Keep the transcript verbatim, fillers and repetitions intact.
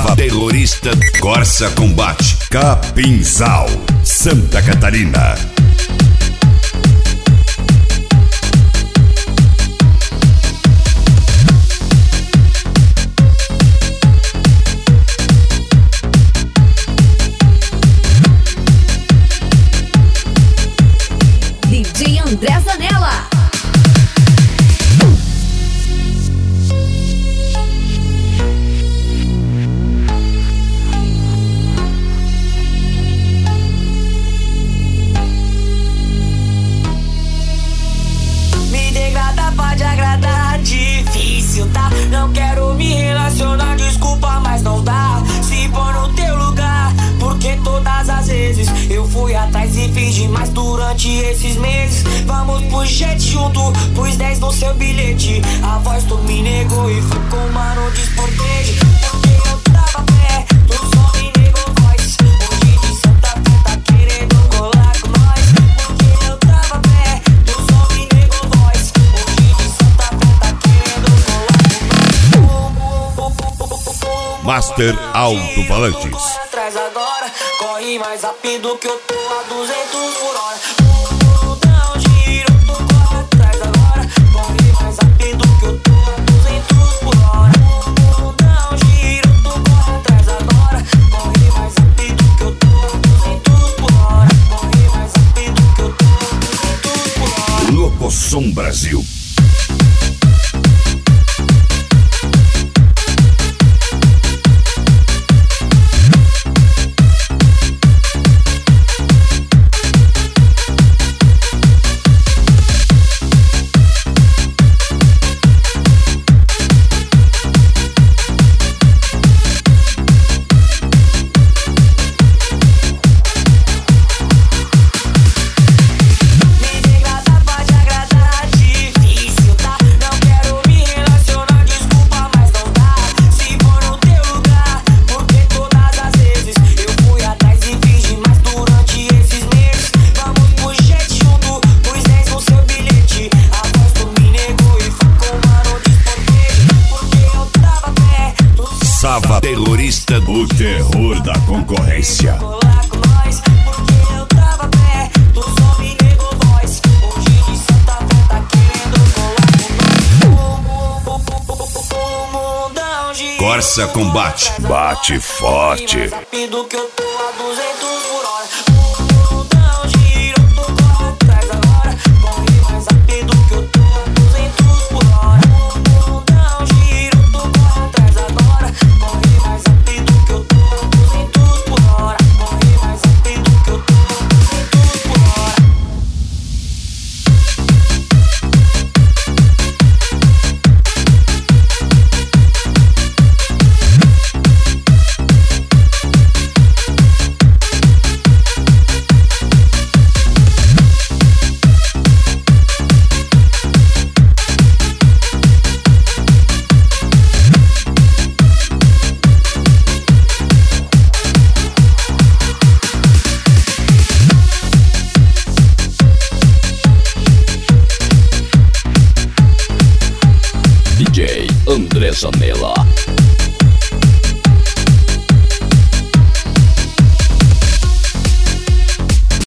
Sava Terrorista Corsa Combate Capinzal, Santa Catarina. D J André Zanella. Difícil, tá? Não quero me relacionar, desculpa, mas não dá. Se pôr no teu lugar, porque todas as vezes eu fui atrás e fingi, mas durante esses meses vamos pro jet junto, pus dez no seu bilhete. A voz tu me negou e foi com o mano desportei. Porque eu tava perto, tu só me negou voz. Hoje de Santa Fé tá querendo colar com nós. Porque eu tava perto, tu só me negou voz. Hoje de Santa Fé tá querendo colar com nós. Master Alto-Falantes. Atrás agora, corre mais rápido que eu tô a duzentos por hora. O mundão gira, tu corre atrás agora, corre mais rápido que eu tô a duzentos por hora. O mundão gira, tu corre atrás agora, corre mais rápido que eu tô a duzentos por hora. Corre mais rápido que eu tô a duzentos por hora. Locosom Brasil. Sava Terrorista, o terror da concorrência. Colar com nós, porque eu tava perto, tu só me negou voz. Hoje de Santa Fé tá querendo colar com nós. O mundão gira. Corsa Combate, bate forte. Mais rápido que eu tô a duzentos por hora. O mundão gira, tu corre atrás agora, corre mais rápido que eu tô a duzentos por hora. O mundão gira, tu corre atrás agora, corre mais rápido que eu tô a duzentos por hora. Corre mais rápido que eu tô a duzentos por hora. D J André Zanella.